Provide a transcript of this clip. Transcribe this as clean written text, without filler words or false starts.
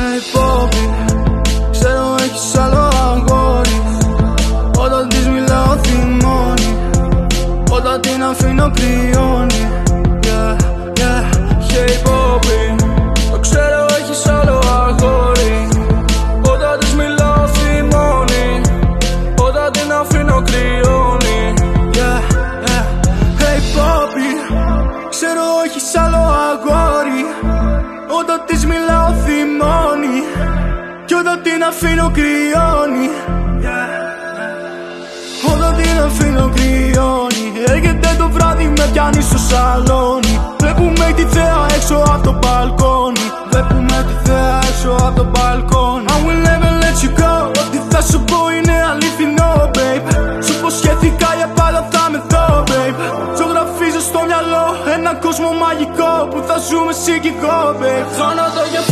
Hey Poppy, ξέρω έχεις άλλο αγόρι. Όταν της μιλάω θυμώνει, όταν την αφήνω κρυώνει. Yeah, yeah, hey Poppy, το ξέρω έχεις άλλο αγόρι. Όταν της μιλάω θυμώνει, όταν την αφήνω κρυώνει. Yeah, yeah, hey Poppy, ξέρω έχεις άλλο αγόρι. Όταν της μιλάω θυμώνει, κι όταν την αφήνω κρυώνει. Όταν την αφήνω κρυώνει. Έρχεται το βράδυ, με πιάνει στο σαλόνι. Βλέπουμε τη θέα έξω από το μπαλκόνι. Βλέπουμε τη θέα έξω από το μπαλκόνι. I will never let you go. Ό,τι θα σου πω είναι αληθινό, babe. Σου υποσχέθηκα για πάντα θα με δω, babe. Ζωγραφίζω στο μυαλό έναν κόσμο μαγικό που θα ζούμε εσύ κι εγώ, babe.